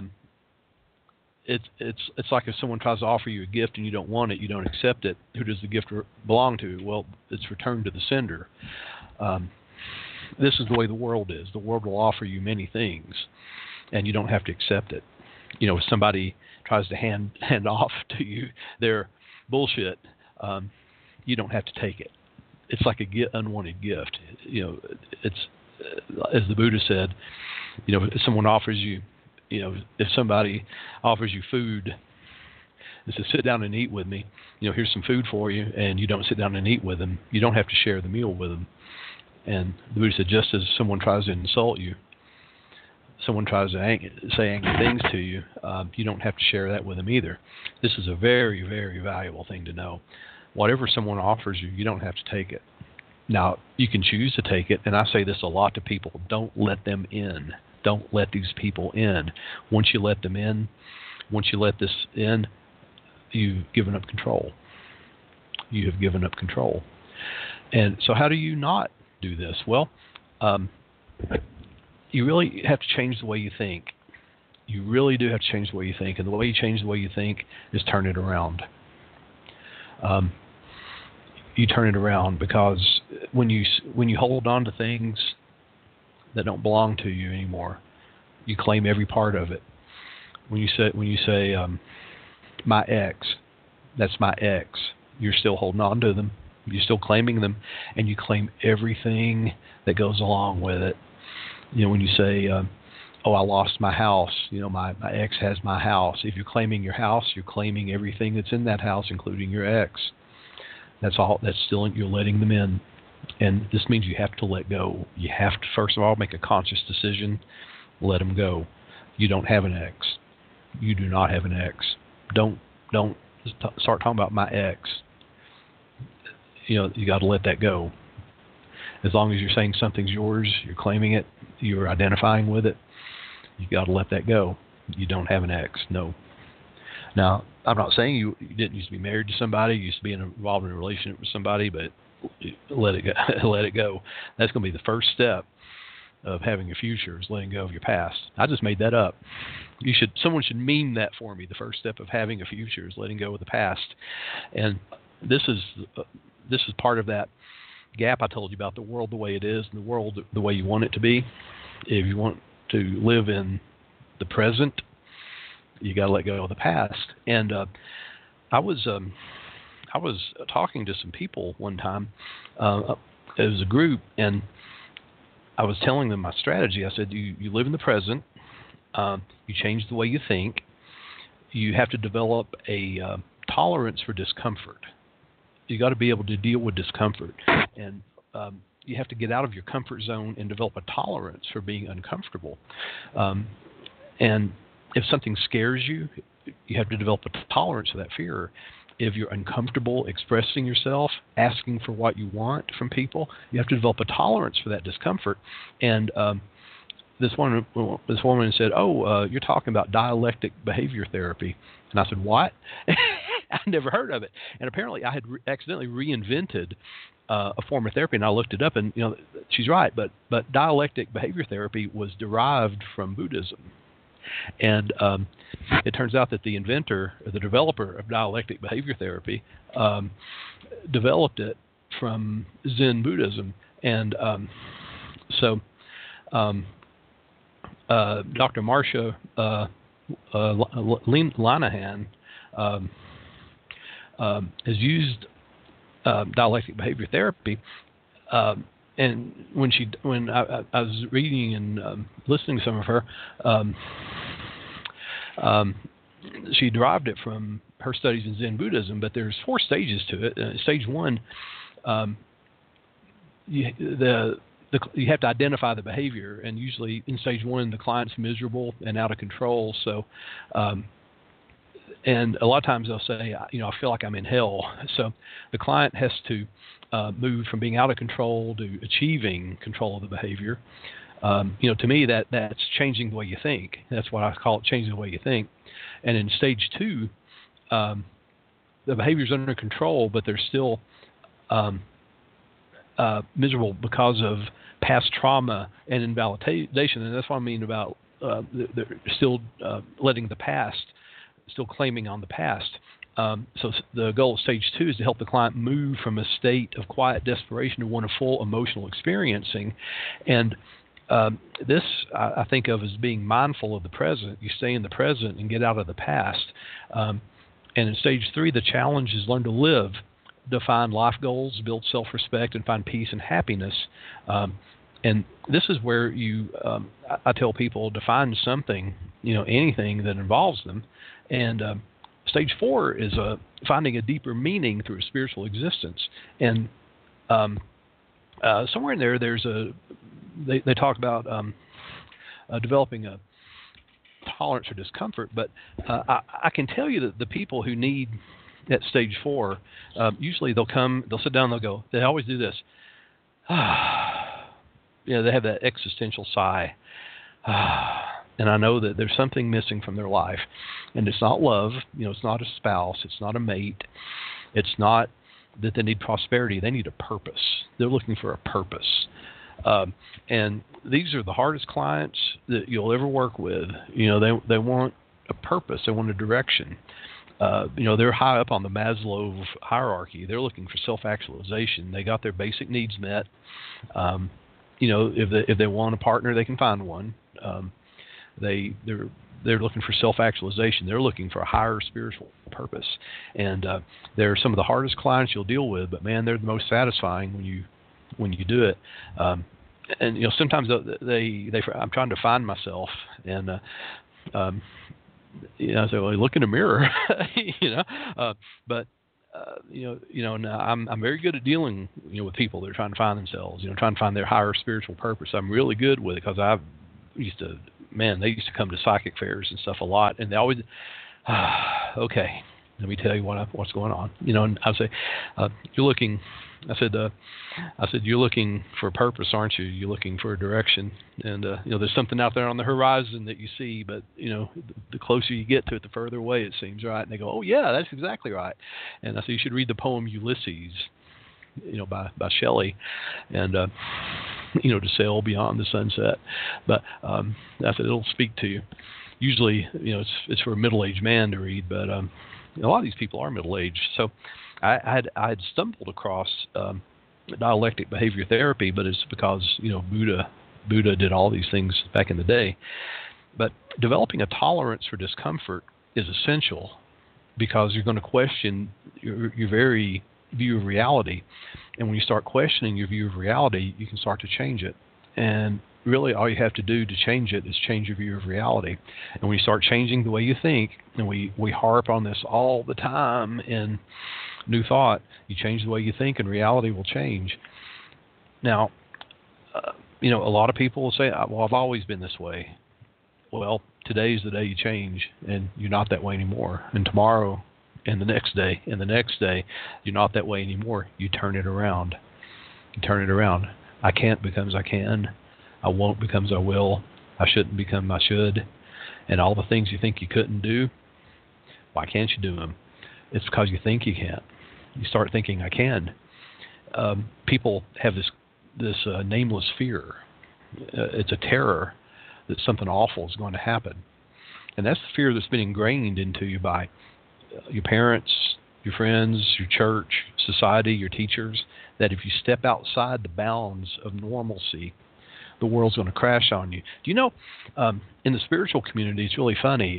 it's like if someone tries to offer you a gift and you don't want it, you don't accept it. Who does the gift belong to? Well, it's returned to the sender. This is the way the world is. The world will offer you many things, and you don't have to accept it. If somebody tries to hand off to you their bullshit, you don't have to take it. It's like a unwanted gift. It's as the Buddha said. If someone offers you, if somebody offers you food and says, sit down and eat with me, here's some food for you, and you don't sit down and eat with them, you don't have to share the meal with them. And the Buddha said, just as someone tries to insult you, someone tries to say angry things to you, you don't have to share that with them either. This is a very, very valuable thing to know. Whatever someone offers you, you don't have to take it. Now, you can choose to take it, and I say this a lot to people. Don't let them in. Don't let these people in. Once you let them in, once you let this in, you've given up control. You have given up control. And so how do you not do this? Well, you really have to change the way you think. You really do have to change the way you think. And the way you change the way you think is turn it around. You turn it around, because when you hold on to things that don't belong to you anymore, you claim every part of it. When you say my ex, that's my ex, you're still holding on to them. You're still claiming them, and you claim everything that goes along with it. When you say, I lost my house, my ex has my house. If you're claiming your house, you're claiming everything that's in that house, including your ex. That's all. That's still, you're letting them in. And this means you have to let go. You have to, first of all, make a conscious decision. Let them go. You don't have an ex. You do not have an ex. Don't start talking about my ex. You got to let that go. As long as you're saying something's yours, you're claiming it, you're identifying with it, you got to let that go. You don't have an ex. No. Now, I'm not saying you didn't used to be married to somebody, you used to be involved in a relationship with somebody, but let it go. Let it go. That's going to be the first step of having a future, is letting go of your past. I just made that up. Someone should meme that for me. The first step of having a future is letting go of the past. And this is part of that gap I told you about, the world the way it is and the world the way you want it to be. If you want to live in the present, You got to let go of the past. And I was talking to some people one time. It was a group, and I was telling them my strategy. I said, you live in the present. You change the way you think. You have to develop a tolerance for discomfort. You got to be able to deal with discomfort, and you have to get out of your comfort zone and develop a tolerance for being uncomfortable. And if something scares you, you have to develop a tolerance for that fear. If you're uncomfortable expressing yourself, asking for what you want from people, you have to develop a tolerance for that discomfort. And this woman said, "Oh, you're talking about dialectic behavior therapy." And I said, "What?" I'd never heard of it. And apparently I had accidentally reinvented a form of therapy, and I looked it up, and she's right. But dialectic behavior therapy was derived from Buddhism. And it turns out that the inventor, or the developer of dialectic behavior therapy, developed it from Zen Buddhism. And so Dr. Marsha Linehan has used dialectic behavior therapy. And when I was reading and listening to some of her, she derived it from her studies in Zen Buddhism. But there's 4 stages to it. Stage 1, you have to identify the behavior, and usually in stage 1, the client's miserable and out of control. So, and a lot of times they'll say, I feel like I'm in hell. So the client has to move from being out of control to achieving control of the behavior. To me, that's changing the way you think. That's what I call it, changing the way you think. And in stage 2, the behavior's under control, but they're still miserable because of past trauma and invalidation. And that's what I mean about they're still letting the past, still claiming on the past. So the goal of stage 2 is to help the client move from a state of quiet desperation to one of full emotional experiencing. And this I think of as being mindful of the present. You stay in the present and get out of the past. And in stage 3, the challenge is learn to live, define life goals, build self-respect, and find peace and happiness. And this is where I tell people to find something, anything that involves them. And stage 4 is finding a deeper meaning through a spiritual existence. And somewhere in there, they talk about developing a tolerance for discomfort. But I can tell you that the people who need at stage 4, usually they'll sit down, they always do this. They have that existential sigh. And I know that there's something missing from their life. And it's not love. It's not a spouse. It's not a mate. It's not that they need prosperity. They need a purpose. They're looking for a purpose. And these are the hardest clients that you'll ever work with. They want a purpose. They want a direction. They're high up on the Maslow hierarchy. They're looking for self-actualization. They got their basic needs met. If they want a partner, they can find one. They're looking for self-actualization. They're looking for a higher spiritual purpose. And they're some of the hardest clients you'll deal with, but man, they're the most satisfying when you do it. And sometimes I'm trying to find myself, and I say, well, look in the mirror, but I'm very good at dealing, with people that are trying to find themselves, trying to find their higher spiritual purpose. I'm really good with it because they used to come to psychic fairs and stuff a lot, and they always, okay, let me tell you what's going on. And I say, you're looking. I said, you're looking for a purpose, aren't you? You're looking for a direction, and there's something out there on the horizon that you see, but the closer you get to it, the further away it seems, right? And they go, oh yeah, that's exactly right. And I said, you should read the poem Ulysses, by Shelley, and to sail beyond the sunset. But I said it'll speak to you. Usually, it's for a middle-aged man to read, but a lot of these people are middle-aged, so. I had stumbled across dialectic behavior therapy, but it's because Buddha did all these things back in the day. But developing a tolerance for discomfort is essential because you're going to question your very view of reality. And when you start questioning your view of reality, you can start to change it. And really all you have to do to change it is change your view of reality. And when you start changing the way you think, and we harp on this all the time in New Thought, you change the way you think and reality will change. Now, a lot of people will say, well, I've always been this way. Well, today's the day you change, and you're not that way anymore. And tomorrow, and the next day, and the next day, you're not that way anymore. You turn it around. You turn it around. I can't becomes I can. I won't becomes I will. I shouldn't become I should. And all the things you think you couldn't do, why can't you do them? It's because you think you can't. You start thinking I can. People have this nameless fear. It's a terror that something awful is going to happen. And that's the fear that's been ingrained into you by your parents, your friends, your church, society, your teachers, that if you step outside the bounds of normalcy, the world's going to crash on you. Do you know, in the spiritual community, it's really funny.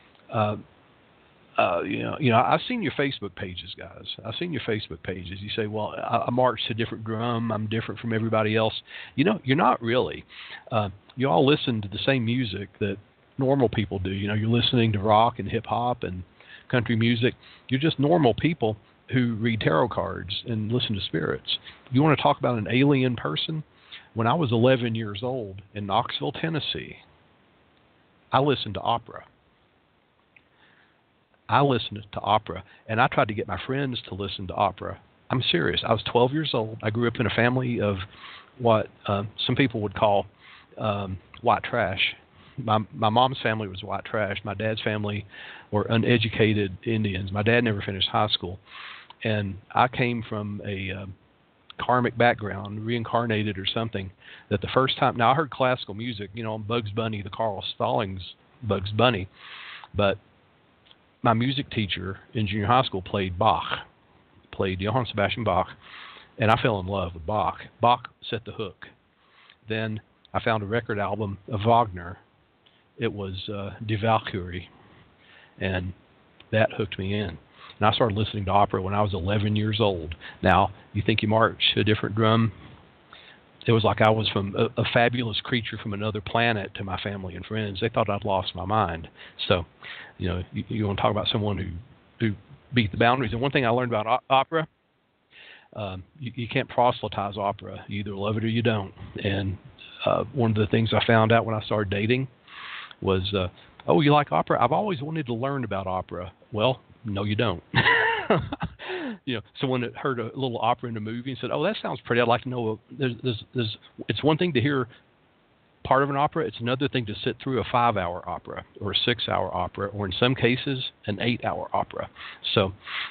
I've seen your Facebook pages, guys. I've seen your Facebook pages. You say, well, I march to a different drum. I'm different from everybody else. You're not really. You all listen to the same music that normal people do. You're listening to rock and hip hop and country music. You're just normal people who read tarot cards and listen to spirits. You want to talk about an alien person? When I was 11 years old in Knoxville, Tennessee, I listened to opera. I listened to opera, and I tried to get my friends to listen to opera. I'm serious. I was 12 years old. I grew up in a family of what some people would call white trash. My mom's family was white trash. My dad's family were uneducated Indians. My dad never finished high school. And I came from a karmic background, reincarnated or something, that the first time... Now, I heard classical music, Bugs Bunny, the Carl Stallings Bugs Bunny, but my music teacher in junior high school played Johann Sebastian Bach, and I fell in love with Bach. Bach set the hook. Then I found a record album of Wagner. It was Die Walküre, and that hooked me in. And I started listening to opera when I was 11 years old. Now, you think you march to a different drum? It was like I was from a fabulous creature from another planet to my family and friends. They thought I'd lost my mind. So, you want to talk about someone who beat the boundaries. And one thing I learned about opera, you can't proselytize opera. You either love it or you don't. And one of the things I found out when I started dating was, oh, you like opera? I've always wanted to learn about opera. Well, no, you don't. Someone that heard a little opera in a movie and said, oh, that sounds pretty. I'd like to know. It's one thing to hear part of an opera. It's another thing to sit through a 5-hour opera or a 6-hour opera, or in some cases, an 8-hour opera. So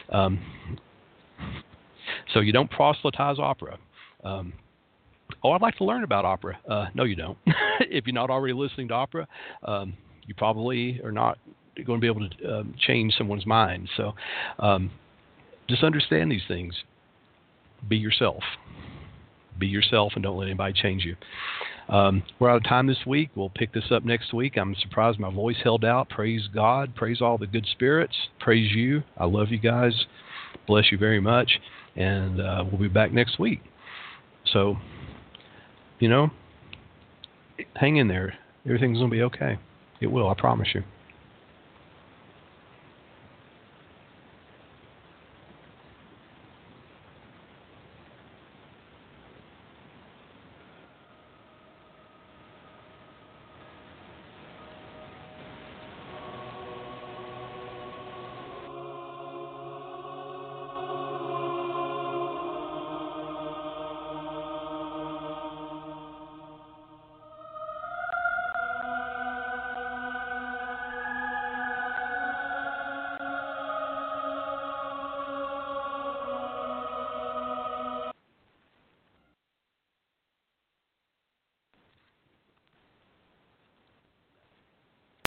you don't proselytize opera. Oh, I'd like to learn about opera. No, you don't. If you're not already listening to opera, you probably are not going to be able to change someone's mind. So just understand these things. Be yourself. Be yourself and don't let anybody change you. We're out of time this week. We'll pick this up next week. I'm surprised my voice held out. Praise God. Praise all the good spirits. Praise you. I love you guys. Bless you very much. And we'll be back next week. So, hang in there. Everything's going to be okay. It will, I promise you.